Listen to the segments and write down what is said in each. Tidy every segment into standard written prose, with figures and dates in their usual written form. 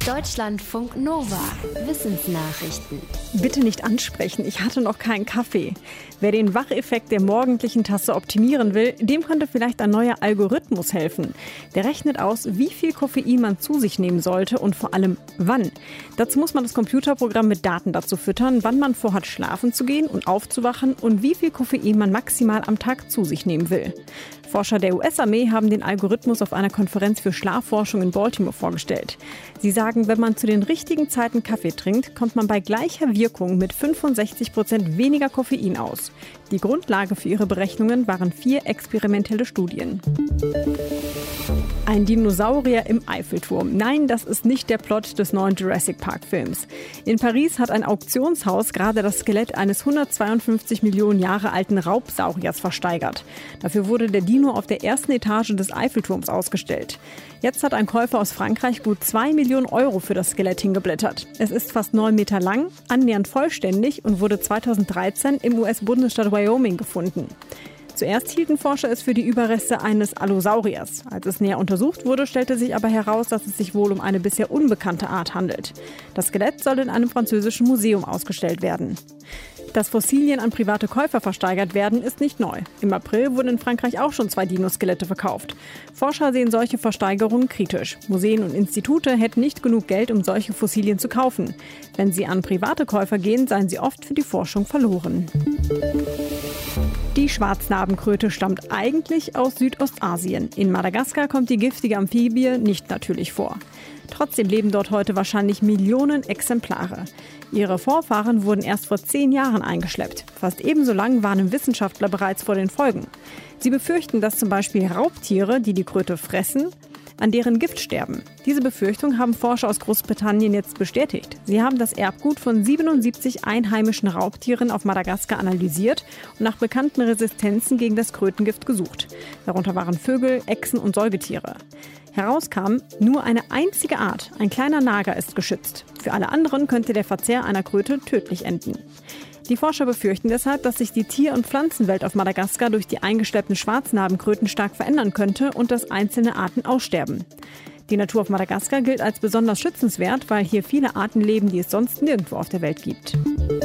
Deutschlandfunk Nova. Wissensnachrichten. Bitte nicht ansprechen, ich hatte noch keinen Kaffee. Wer den Wacheffekt der morgendlichen Tasse optimieren will, dem könnte vielleicht ein neuer Algorithmus helfen. Der rechnet aus, wie viel Koffein man zu sich nehmen sollte und vor allem wann. Dazu muss man das Computerprogramm mit Daten dazu füttern, wann man vorhat, schlafen zu gehen und aufzuwachen und wie viel Koffein man maximal am Tag zu sich nehmen will. Forscher der US-Armee haben den Algorithmus auf einer Konferenz für Schlafforschung in Baltimore vorgestellt. Sie sagen, wenn man zu den richtigen Zeiten Kaffee trinkt, kommt man bei gleicher Wirkung mit 65% weniger Koffein aus. Die Grundlage für ihre Berechnungen waren 4 experimentelle Studien. Ein Dinosaurier im Eiffelturm. Nein, das ist nicht der Plot des neuen Jurassic Park-Films. In Paris hat ein Auktionshaus gerade das Skelett eines 152 Millionen Jahre alten Raubsauriers versteigert. Dafür wurde der Dino auf der ersten Etage des Eiffelturms ausgestellt. Jetzt hat ein Käufer aus Frankreich gut 2 Millionen Euro für das Skelett hingeblättert. Es ist fast 9 Meter lang, annähernd vollständig und wurde 2013 im US-Bundesstaat Wyoming gefunden. Zuerst hielten Forscher es für die Überreste eines Allosauriers. Als es näher untersucht wurde, stellte sich aber heraus, dass es sich wohl um eine bisher unbekannte Art handelt. Das Skelett soll in einem französischen Museum ausgestellt werden. Dass Fossilien an private Käufer versteigert werden, ist nicht neu. Im April wurden in Frankreich auch schon 2 Dinoskelette verkauft. Forscher sehen solche Versteigerungen kritisch. Museen und Institute hätten nicht genug Geld, um solche Fossilien zu kaufen. Wenn sie an private Käufer gehen, seien sie oft für die Forschung verloren. Die Schwarznarbenkröte stammt eigentlich aus Südostasien. In Madagaskar kommt die giftige Amphibie nicht natürlich vor. Trotzdem leben dort heute wahrscheinlich Millionen Exemplare. Ihre Vorfahren wurden erst vor 10 Jahren eingeschleppt. Fast ebenso lang warnen Wissenschaftler bereits vor den Folgen. Sie befürchten, dass zum Beispiel Raubtiere, die die Kröte fressen, an deren Gift sterben. Diese Befürchtung haben Forscher aus Großbritannien jetzt bestätigt. Sie haben das Erbgut von 77 einheimischen Raubtieren auf Madagaskar analysiert und nach bekannten Resistenzen gegen das Krötengift gesucht. Darunter waren Vögel, Echsen und Säugetiere. Herauskam, nur eine einzige Art, ein kleiner Nager, ist geschützt. Für alle anderen könnte der Verzehr einer Kröte tödlich enden. Die Forscher befürchten deshalb, dass sich die Tier- und Pflanzenwelt auf Madagaskar durch die eingeschleppten Schwarznarbenkröten stark verändern könnte und dass einzelne Arten aussterben. Die Natur auf Madagaskar gilt als besonders schützenswert, weil hier viele Arten leben, die es sonst nirgendwo auf der Welt gibt.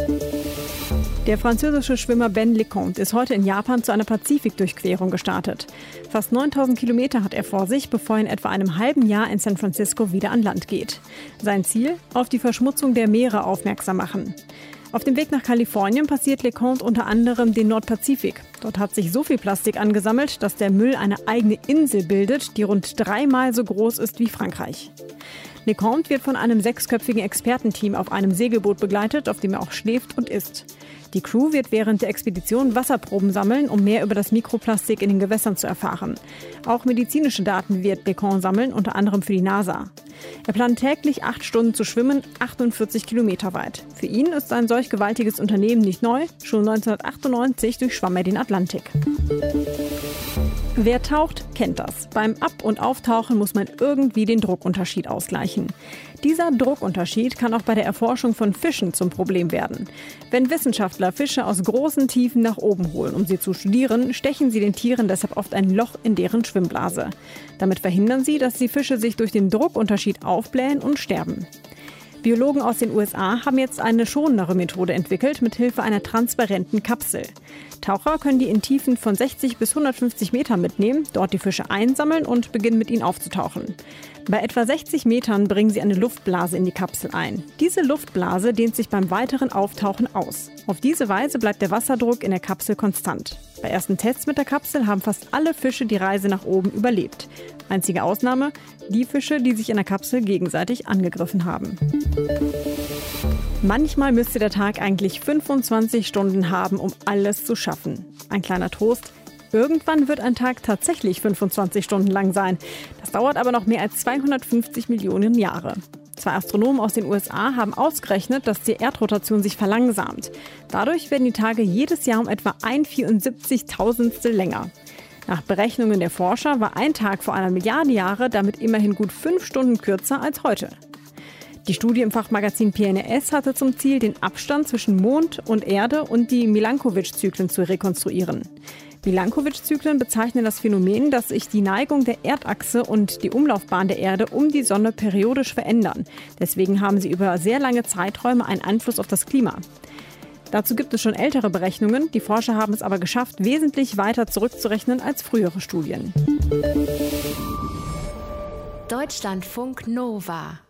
Der französische Schwimmer Ben Lecomte ist heute in Japan zu einer Pazifikdurchquerung gestartet. Fast 9000 Kilometer hat er vor sich, bevor er in etwa einem halben Jahr in San Francisco wieder an Land geht. Sein Ziel? Auf die Verschmutzung der Meere aufmerksam machen. Auf dem Weg nach Kalifornien passiert Lecomte unter anderem den Nordpazifik. Dort hat sich so viel Plastik angesammelt, dass der Müll eine eigene Insel bildet, die rund 3-mal so groß ist wie Frankreich. Lecomte wird von einem 6-köpfigen Expertenteam auf einem Segelboot begleitet, auf dem er auch schläft und isst. Die Crew wird während der Expedition Wasserproben sammeln, um mehr über das Mikroplastik in den Gewässern zu erfahren. Auch medizinische Daten wird Lecomte sammeln, unter anderem für die NASA. Er plant täglich 8 Stunden zu schwimmen, 48 Kilometer weit. Für ihn ist ein solch gewaltiges Unternehmen nicht neu. Schon 1998 durchschwamm er den Atlantik. Wer taucht, kennt das. Beim Ab- und Auftauchen muss man irgendwie den Druckunterschied ausgleichen. Dieser Druckunterschied kann auch bei der Erforschung von Fischen zum Problem werden. Wenn Wissenschaftler Fische aus großen Tiefen nach oben holen, um sie zu studieren, stechen sie den Tieren deshalb oft ein Loch in deren Schwimmblase. Damit verhindern sie, dass die Fische sich durch den Druckunterschied aufblähen und sterben. Biologen aus den USA haben jetzt eine schonendere Methode entwickelt, mit Hilfe einer transparenten Kapsel. Taucher können die in Tiefen von 60 bis 150 Metern mitnehmen, dort die Fische einsammeln und beginnen mit ihnen aufzutauchen. Bei etwa 60 Metern bringen sie eine Luftblase in die Kapsel ein. Diese Luftblase dehnt sich beim weiteren Auftauchen aus. Auf diese Weise bleibt der Wasserdruck in der Kapsel konstant. Bei ersten Tests mit der Kapsel haben fast alle Fische die Reise nach oben überlebt. Einzige Ausnahme, die Fische, die sich in der Kapsel gegenseitig angegriffen haben. Manchmal müsste der Tag eigentlich 25 Stunden haben, um alles zu schaffen. Ein kleiner Trost: Irgendwann wird ein Tag tatsächlich 25 Stunden lang sein. Das dauert aber noch mehr als 250 Millionen Jahre. 2 Astronomen aus den USA haben ausgerechnet, dass die Erdrotation sich verlangsamt. Dadurch werden die Tage jedes Jahr um etwa 1/74.000 länger. Nach Berechnungen der Forscher war ein Tag vor einer Milliarde Jahre damit immerhin gut 5 Stunden kürzer als heute. Die Studie im Fachmagazin PNAS hatte zum Ziel, den Abstand zwischen Mond und Erde und die Milankovitch-Zyklen zu rekonstruieren. Milankovitch-Zyklen bezeichnen das Phänomen, dass sich die Neigung der Erdachse und die Umlaufbahn der Erde um die Sonne periodisch verändern. Deswegen haben sie über sehr lange Zeiträume einen Einfluss auf das Klima. Dazu gibt es schon ältere Berechnungen. Die Forscher haben es aber geschafft, wesentlich weiter zurückzurechnen als frühere Studien. Deutschlandfunk Nova